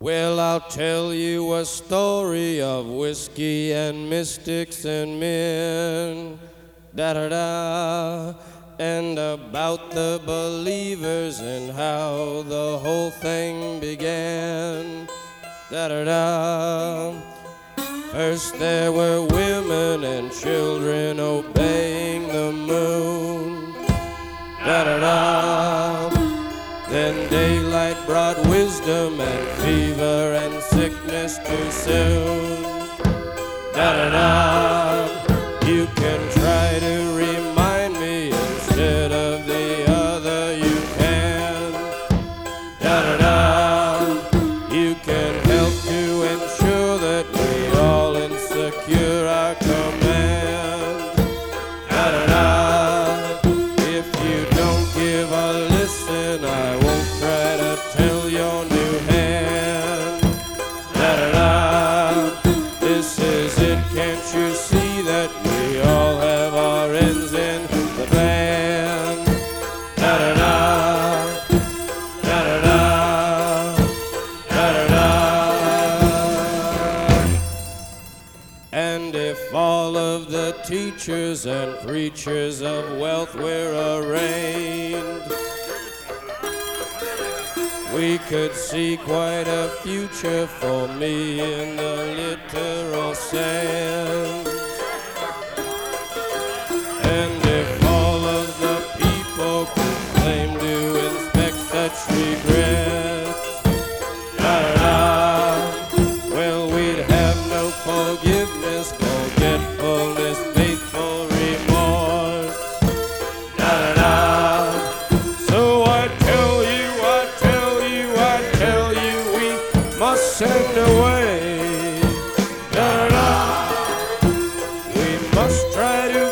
Well, I'll tell you a story of whiskey and mystics and men, da-da-da, and about the believers and how the whole thing began, da-da-da. First there were women and children obeying the moon, da-da-da. Then daylight brought wisdom and fever and sickness too soon, da-da-da. You can try to remind me instead of the other, you can, da-da-da. You can help to ensure that we all insecure our command, da-da-da. If you don't give a listen, I won't try to tell your new hand, da-da-da. This is it, can't you see that we all have our ends in the band, da-da-da, da-da-da, da-da-da. And if all of the teachers and preachers of wealth were arraigned, we could see quite a future for me in the literal sense. And if all of the people could claim to inspect such regrets, da-da-da, well, we'd have no forgiveness, forgetfulness, faithful remorse, da-da-da. So I tell you, we must send away, da-da-da. We must try to